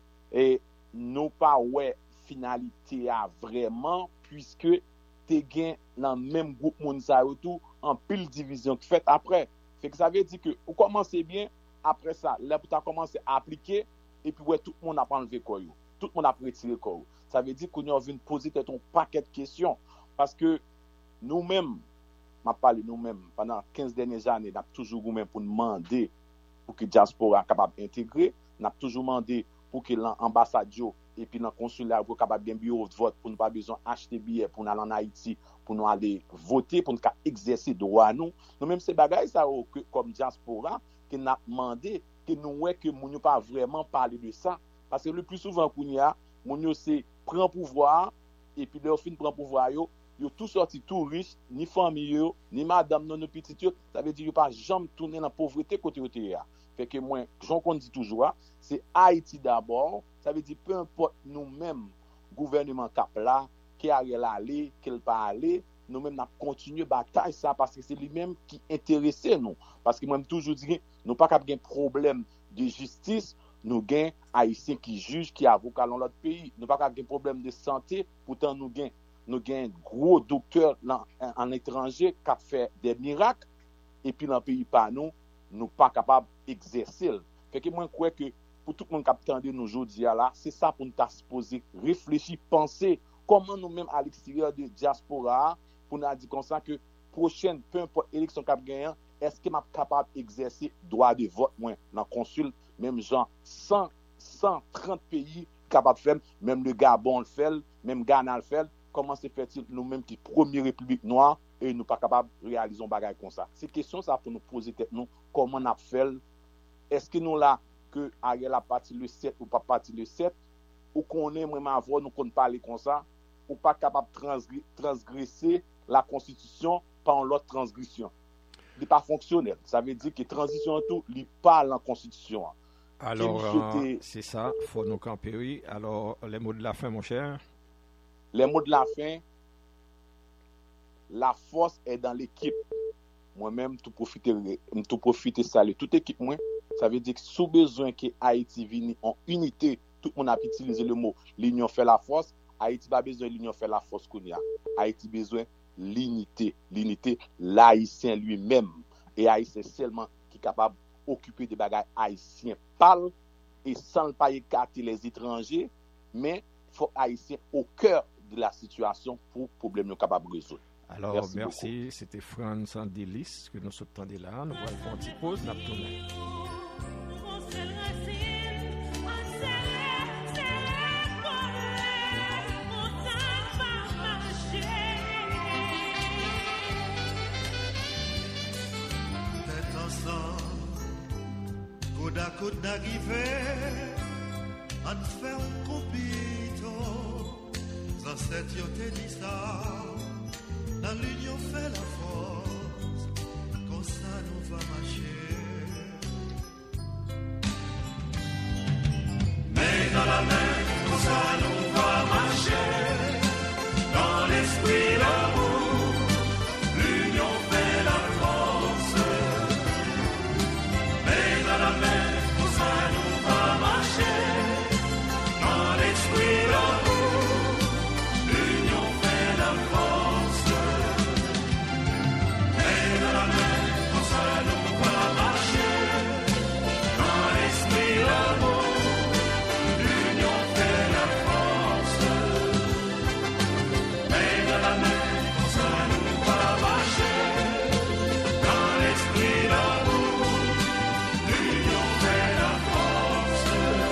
nous pas ouais finalité vraiment puisque tu gain dans le même groupe monde ça tout en pile division qui fait après. Fait que ça veut dire que vous commencez bien après ça, là vous commencé à appliquer et puis ouais tout le monde a enlevé quoi yo. Tout le monde a retiré quoi. Ça veut dire qu'on vient poser un paquet de questions parce que nous-mêmes, m'a parlé nous-mêmes, pendant 15 dernières années, nous avons toujours nous-mêmes pour demander pour que diaspora soit capable d'intégrer, nous avons toujours demandé pour que l'ambassade et puis le consulat soit capable de bureau de vote pour ne pas besoin d'acheter billets pour nous aller en Haïti, pour nous aller voter, pour nous exercer droit à nous. Nous-mêmes, ces bagages, ça, comme diaspora, que nous avons demandé que nous ne pouvons pas vraiment parler de ça. Parce que le plus souvent, nous c'est prendre pouvoir et puis leur fin de prendre pouvoir, yo tout sorti tout riche, ni famille ni madame non petit yo, ça veut dire yo pas jamais tourner dans pauvreté côté côté. Fait que moi, j'en qu'on dit toujours, c'est Haïti d'abord, ça veut dire peu importe nous-mêmes gouvernement cap là, qui a aller, qu'il pas aller, nous-mêmes n'a continuer bataille ça parce que c'est lui-même qui intéressé nous parce que moi toujours dit nous pas cap gain problème de justice, nous gain haïtien qui juge, qui avocat dans l'autre pays, nous pas cap gain problème de santé, pourtant nous gain gros docteurs en étranger qui fait des miracles et puis dans le pays pas nous nous pas capable d'exercer. Fait que moi, je crois que pour tout le monde qui attend nous aujourd'hui là, c'est ça pour nous supposer réfléchir, penser comment nous-mêmes à l'extérieur de diaspora, pour nous dire comme ça que prochaine, peu importe l'élection qu'on gagne, est-ce que je suis capable d'exercer droit de vote moi dans le consul, même genre 130 pays capables de faire, même le Gabon le fait, même Ghana le fait, comment se fait-il nous-mêmes qui première république noire et nous pas capables de réaliser un bagage comme ça. C'est question ça pour nous poser tête nous comment on a fait. Est-ce que nous là que Ariel a parti le 7 ou pas parti le 7 ou qu'on est vraiment avoir nous qu'on parler comme ça ou pas capable de transgresser la constitution par l'autre transgression. Il n'est pas fonctionnel. Ça veut dire que transition tout, il parle en constitution. Alors, c'est ça, il faut nous camper, oui. Alors, les mots de la fin, mon cher? Les mots de la fin, la force est dans l'équipe. Moi-même, tout profiter saluer toute équipe, moi. Ça veut dire que sous besoin que Haïti vienne en unité, tout le monde a utilisé le mot l'union fait la force. Haïti pas besoin de l'union fait la force qu'on y a. Haïti besoin l'unité, l'haïtien lui-même. Et haïtien seulement qui est capable d'occuper des bagages haïtiens parle et sans pas écarter les étrangers, mais il faut haïtien au cœur de la situation pour problème capable de résoudre. Alors, merci. C'était Franz Andelis que nous sommes là. Nous allons faire une petite pause. Nous allons tourner. Côte à côte d'arriver, on fait un compito. Sans cette yo te dit ça, dans l'union fait la force, comme ça nous va marcher. Mais dans la main, comme ça nous va marcher. Dans l'esprit l'amour, l'union fait la force. Mais dans la main, comme ça nous va marcher. Dans l'esprit l'amour, l'union fait la force. Mais dans la main, comme ça nous va marcher. Dans l'esprit l'amour, l'union fait la force. Mais dans la main, comme ça nous va marcher. Dans l'esprit l'amour, l'union fait la force.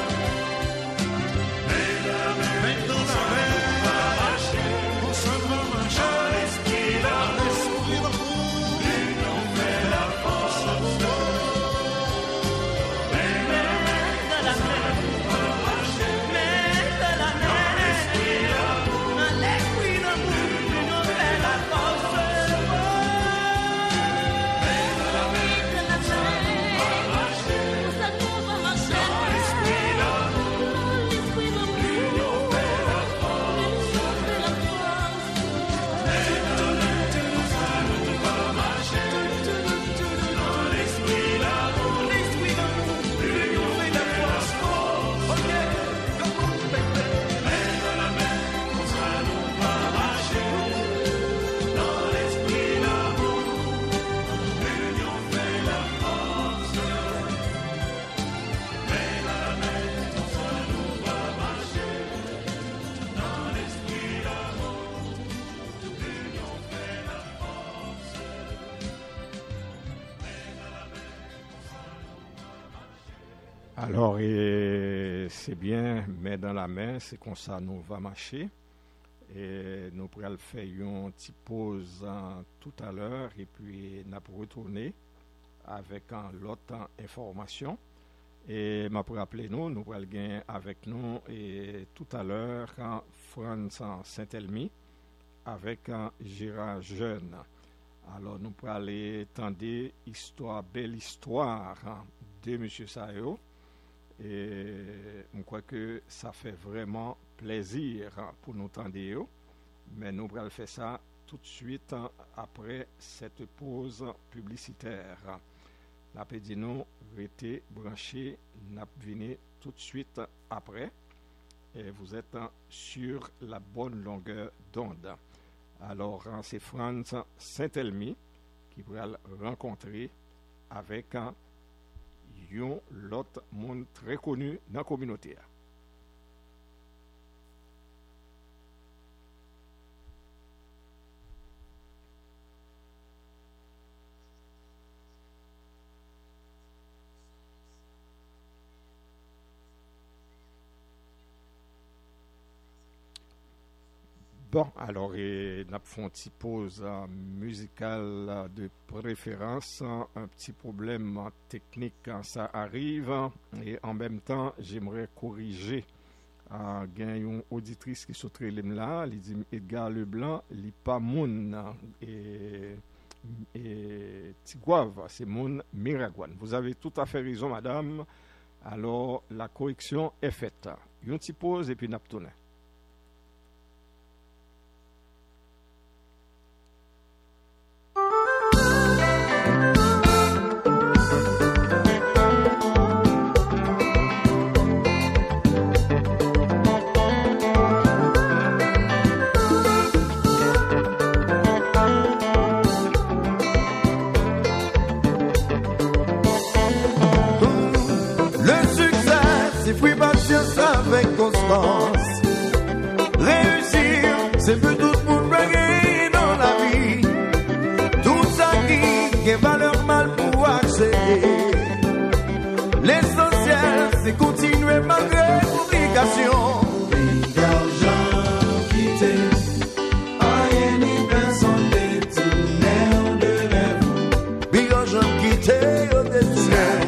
Mais dans la main, comme ça nous va marcher. Dans l'esprit l'amour, l'union fait la force. Mais dans la main, comme ça nous va marcher. Dans l'esprit l'amour, l'union fait la force. Mais dans la main, comme ça nous va marcher. Dans l'esprit l'amour, l'union fait la force. Mais dans la main, comme ça nous va marcher. Dans l'esprit l'amour, l'union fait la force. Mais dans la main, comme ça nous va marcher. Dans l'esprit l'amour, l'union fait la force. Mais dans la main, comme ça nous va marcher. Dans l'esprit l'amour, l'union fait la force. Alors, et c'est bien, mais dans la main, c'est comme ça nous va marcher. Et nous pourrons faire une petite pause tout à l'heure et puis nous pourrons retourner avec l'autre information. Et je pour rappeler nous pourrons gagner avec nous et tout à l'heure Franz Saint-Elmy avec Gérard Jeune. Alors nous pourrons aller tendre belle histoire de M. Sayo. Et je crois que ça fait vraiment plaisir pour nous tendre. Mais nous allons faire ça tout de suite après cette pause publicitaire. La dit nous restez branchés, n'a venir tout de suite après. Et vous êtes sur la bonne longueur d'onde. Alors c'est Franz Saint-Elmy qui va rencontrer avec yon l'autre monde très connu dans la communauté. Bon, alors, nous avons une petite pause musicale de préférence, un petit problème technique quand ça arrive, et en même temps, j'aimerais corriger une auditrice qui sauterait là, elle dit Edgar Leblanc, il n'est pas moun, et Tigouave, c'est moun Miragouane. Vous avez tout à fait raison, madame, alors la correction est faite. Une petite pause et puis nous avons avec constance. Réussir, c'est pour tout le monde gagner dans la vie. Tout ça qui est valeur mal pour accéder. L'essentiel, c'est continuer malgré l'obligation. L'argent quitté, rien ni personne détourné de rêve. Big argent quitté, au détourné.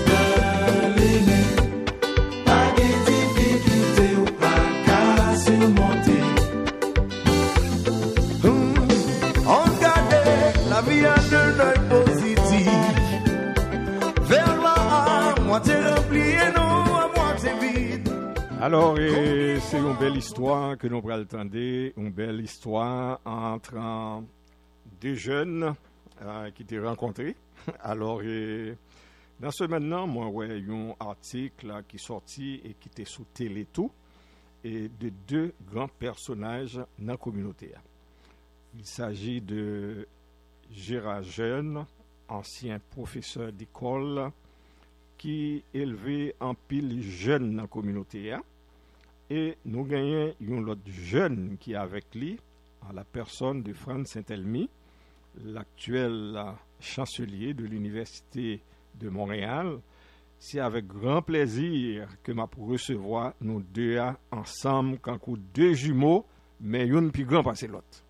Alors, c'est une belle histoire que nous allons entendre, une belle histoire entre deux jeunes qui étaient rencontrés. Alors, dans ce maintenant, moi, il y a un article qui est sorti et qui était sous Télétou et de deux grands personnages dans la communauté. Il s'agit de Gérard Jeune, ancien professeur d'école, qui élevé en pile jeune dans la communauté. Et nous gagnons un autre jeune qui est avec lui, en la personne de Franz Saint-Elmy, l'actuel chancelier de l'Université de Montréal. C'est avec grand plaisir que je peux recevoir nous deux ensemble, quand deux jumeaux, mais une plus grand que l'autre.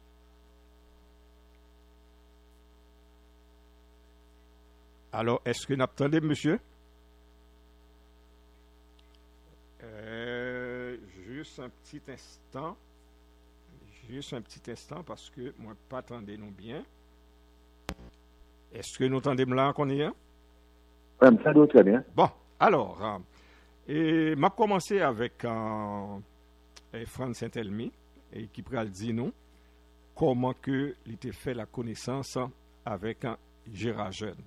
Alors, est-ce que vous attendez, monsieur? Juste un petit instant, parce que moi, pas attendez nous bien. Est-ce que nous entendez là qu'on est? Oui, ça doit très bien. Bon, alors, et m'a commencé avec Franz Saint-Elmy, et qui pourra le dire nous, comment que il était fait la connaissance avec Gérard Jeune.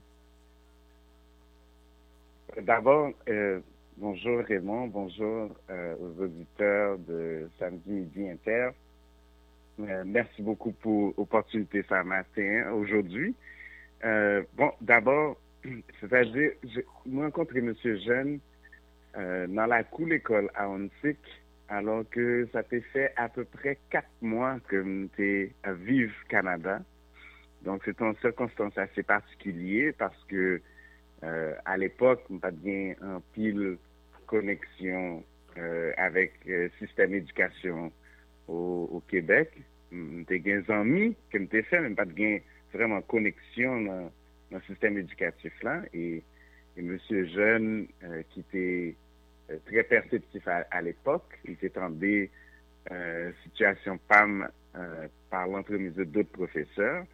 D'abord, bonjour Raymond, bonjour aux auditeurs de Samedi Midi Inter. Merci beaucoup pour l'opportunité ce matin, aujourd'hui. D'abord, c'est-à-dire, j'ai rencontré M. Jeune dans la cour l'école à Onsic, alors que ça fait à peu près 4 mois que j'étais à Vive Canada. Donc, c'est une circonstance assez particulière parce que à l'époque, on n'a pas bien un pile connexion avec le système d'éducation au Québec. J'ai des amis qui m'ont fait, mais pas de vraiment connexion dans le système éducatif là. Et M. Jeune, qui était très perceptif à l'époque, il était dans des situations PAM par l'entremise d'autres professeurs.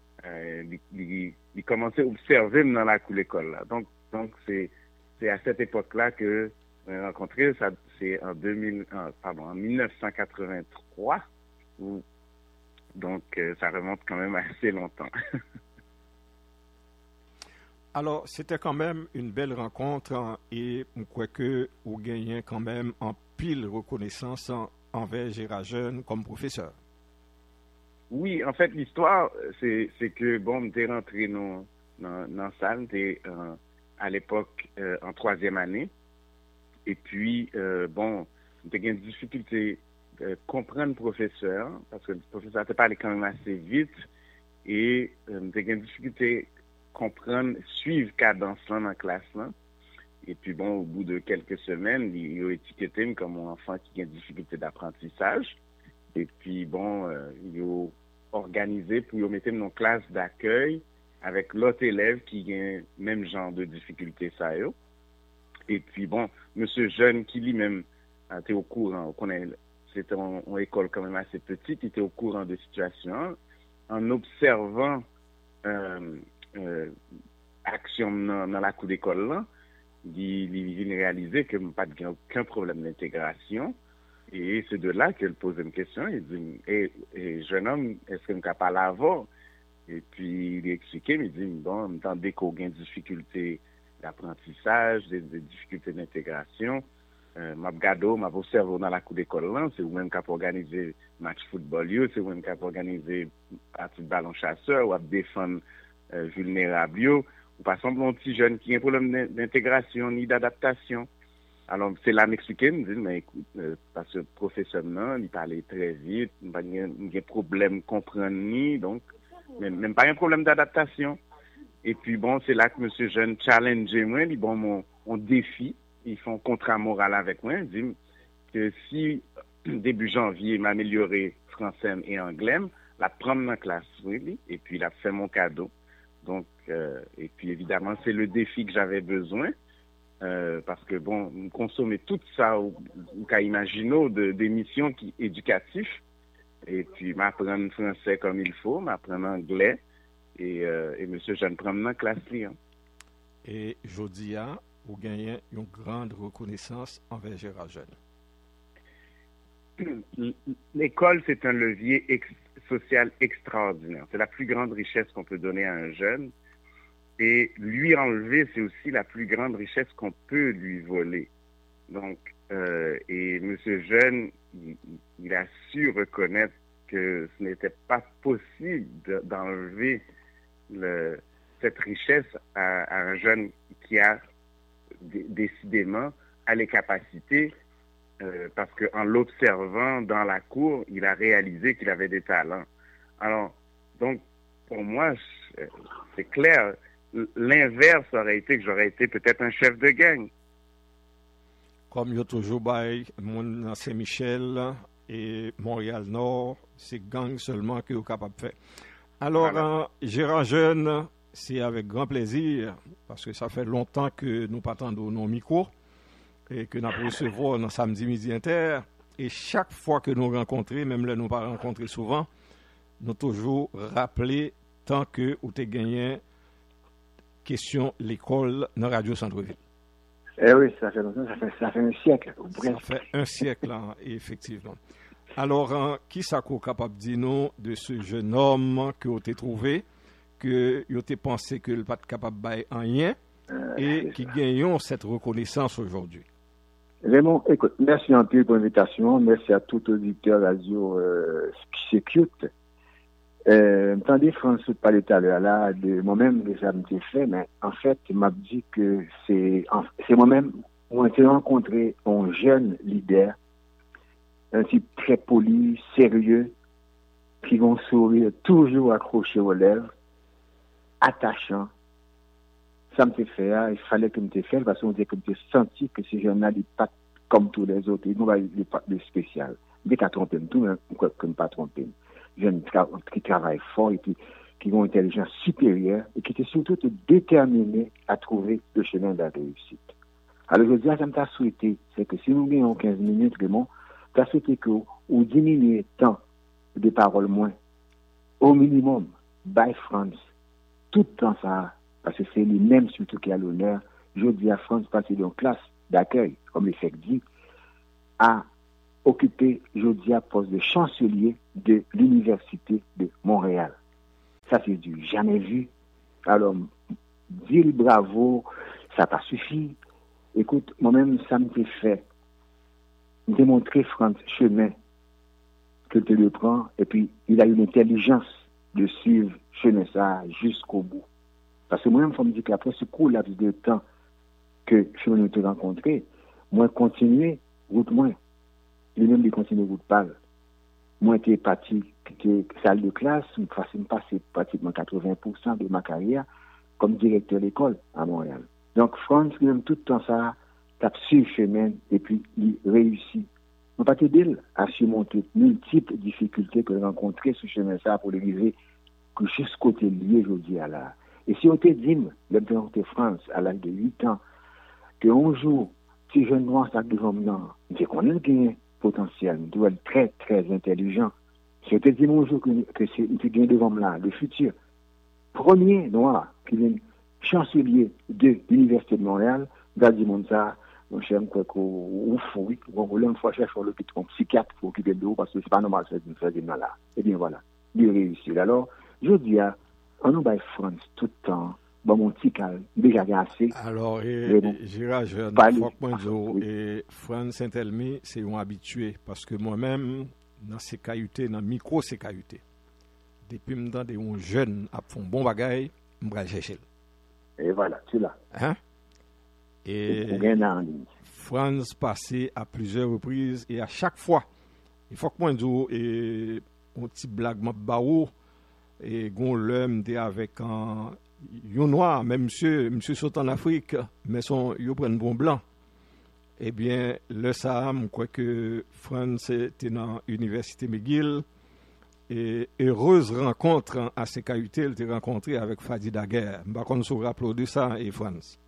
Il commençait à observer dans la cour l'école là. Donc c'est à cette époque-là que on a rencontré, ça c'est en 1983 donc ça remonte quand même assez longtemps. Alors, c'était quand même une belle rencontre et je crois que vous gagnez quand même en pile reconnaissance envers Gérard Jeune comme professeur. Oui, en fait, l'histoire, c'est que, bon, t'es rentré dans la salle, t'es à l'époque en 3e année. Et puis, j'ai eu une difficulté de comprendre le professeur, parce que le professeur te parlait quand même assez vite, et j'ai eu une difficulté de comprendre, suivre cadence là dans la classe là. Et puis au bout de quelques semaines, il a étiqueté comme un enfant qui a une difficulté d'apprentissage. Et puis il a organisé pour mettre dans une classe d'accueil avec l'autre élève qui a même genre de difficulté ça yo. Et puis monsieur Jeune qui lui-même était au courant, c'était une école quand même assez petite, il était au courant de la situation, en observant action dans la cour d'école là, il réalisait que pas de aucun problème d'intégration. Et c'est de là qu'elle pose une question. Il dit, jeune homme, est-ce que je peux parler avant? Et puis, il expliquait, il dit, bon, dès qu'on a des difficultés d'apprentissage, des difficultés d'intégration, m'a observé dans la cour d'école là, c'est vous-même qui avez organisé match football, c'est vous-même qui avez organisé partie de ballon chasseur, ou à défendre vulnérable, ou par exemple, un petit jeune qui a un problème d'intégration ni d'adaptation. Alors, c'est là m'expliquer, me dire, mais écoute, parce que le professeur, non, il parlait très vite, il n'y a pas de problème comprendre ni, donc, même pas un problème d'adaptation. Et puis, c'est là que monsieur Jeune challenge moi, il dit, mon défi, ils font contrat moral avec moi, il dit que si, début janvier, m'améliorer français et anglais, la prendre dans la classe, oui, et puis il a fait mon cadeau. Donc, et puis évidemment, c'est le défi que j'avais besoin. Parce que consommer tout ça ou qu'à imaginer d'émissions éducatives et puis m'apprendre français comme il faut, m'apprendre anglais et monsieur Jeune prend dans la classe là. Et Jodia, vous gagnez une grande reconnaissance envers Gérard Jeune. L'école, c'est un levier social extraordinaire. C'est la plus grande richesse qu'on peut donner à un jeune. Et lui enlever, c'est aussi la plus grande richesse qu'on peut lui voler. Donc, et M. Jeune, il a su reconnaître que ce n'était pas possible d'enlever cette richesse à un jeune qui a décidément les capacités, parce qu'en l'observant dans la cour, il a réalisé qu'il avait des talents. Alors, donc, pour moi, c'est clair. L'inverse aurait été que j'aurais été peut-être un chef de gang. Comme il y a toujours mon Saint-Michel et Montréal-Nord, c'est gang seulement que vous êtes capable de faire. Alors, voilà. Gérard Jeune, c'est avec grand plaisir, parce que ça fait longtemps que nous partons de nos micros et que nous recevons dans Samedi Midi Inter. Et chaque fois que nous rencontrons, même là nous pas rencontrer souvent, nous toujours rappeler tant que vous avez gagné question l'école dans Radio Centre-Ville. Eh oui, ça fait longtemps, ça fait un siècle. Ça fait un siècle, hein, effectivement. Alors, qui ça qu'on est capable de dire nous de ce jeune homme que vous avez trouvé, que vous avez pensé que le pas capable de faire rien, et qui gagnons cette reconnaissance aujourd'hui? Raymond, écoute, merci un peu pour l'invitation, merci à tout auditeur radio qui s'écoute. Attendez, François parlait tout à l'heure là, de moi-même, déjà m'était fait, mais en fait, il m'a dit que c'est moi-même, on a rencontré un jeune leader, un type très poli, sérieux, qui vont sourire, toujours accroché aux lèvres, attachant. Ça me fait faire, il fallait que me fait faire, parce qu'on disait que me senti que ce jeune-là n'est pas comme tous les autres, il n'est pas de spécial. Dès qu'il a trompé tout, mais que ne pas tromper. Jeunes qui travaillent fort et qui ont une intelligence supérieure et qui étaient surtout déterminés à trouver le chemin de la réussite. Alors je dis à ça me t'a souhaité, c'est que si nous gagnons 15 minutes, Raymond, t'as souhaité que vous diminuez le temps de paroles moins. Au minimum, by France, tout le temps ça, parce que c'est lui-même surtout qui a l'honneur, je dis à France, passer d'une classe d'accueil, comme le fait dit, à occupé, je dis, à poste de chancelier de l'Université de Montréal. Ça, c'est du jamais vu. Alors, dire bravo, ça n'a pas suffi. Écoute, moi-même, ça me fait démontrer, France, chemin que tu le prends, et puis il a une intelligence de suivre chemin ça jusqu'au bout. Parce que moi-même, il faut me dire qu'après ce court laps de temps que je suis venu te rencontrer, moi, continuer, route moins. Lui-même, il continue route pâle. Moi, j'étais parti, j'étais salle de classe, je me passé pratiquement 80% de ma carrière comme directeur d'école à Montréal. Donc, France, même tout le temps, ça, tape sur le chemin et puis il réussit. On va t'aider à surmonter multiples difficultés que j'ai rencontrées sur ce chemin ça pour l'arriver jusqu'au côté lié aujourd'hui à là. Et si on te dit, l'Empire de France, à l'âge de 8 ans, qu'un jour, si jeune noir, ça devant moi, c'est qu'on a un potentiel, on doit être très, très intelligent. Si on te dit un jour que c'est gain devant moi, le futur, premier noir qui vient chancelier de l'Université de Montréal, va dire ça, mon cher, ou fou, on une fois chercher un psychiatre pour occuper de l'eau, parce que c'est pas normal de faire des malades. Eh bien voilà, il réussit. Alors, je dis on nous bat France tout le temps, bon, mon petit calme, déjà assez. Alors, Gérard, je et France Saint-Elmy, c'est un habitué, parce que moi-même, dans ces CKUT, dans micro-CKUT, depuis que je suis jeune, à fond bon bagaille, je vais chercher. Et voilà, tu l'as. Hein? Et France passé à plusieurs reprises, et à chaque fois, il faut que moi dise un petit blague, et gon l'homme avec un noir, même monsieur saute en Afrique, mais il prend un bon blanc. Eh bien, le Saham, quoi que France était dans l'université McGill, et heureuse rencontre à CKUT, elle était rencontrée avec Fadi Daguerre. Par contre, on se rappelle de ça, et France.